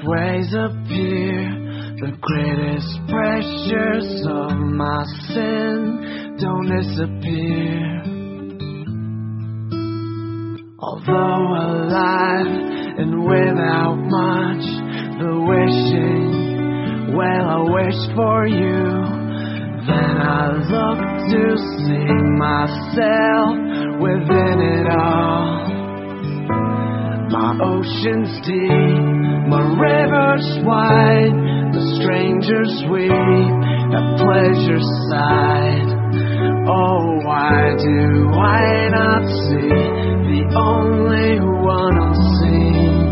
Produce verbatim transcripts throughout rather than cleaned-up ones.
ways appear. The greatest pressures of my sin don't disappear. Although alive and without much, the wishing, well, I wish for you. Then I look to see myself within it all. My ocean's deep, my river's wide, the stranger's weep at pleasure's side. Oh, why do I not see the only one I'm seeing?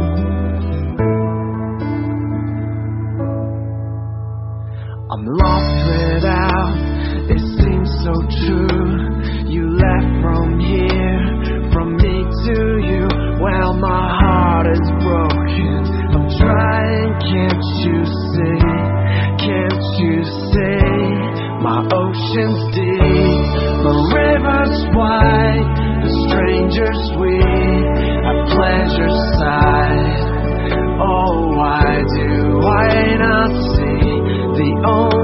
I'm lost without, it seems so true. You left from here, from me to you. Well, my heart is broken, I'm trying, can't you see? Can't you see? My ocean's deep, my river's wide, the stranger's sweet, at pleasure's side. Oh, why do I not see the only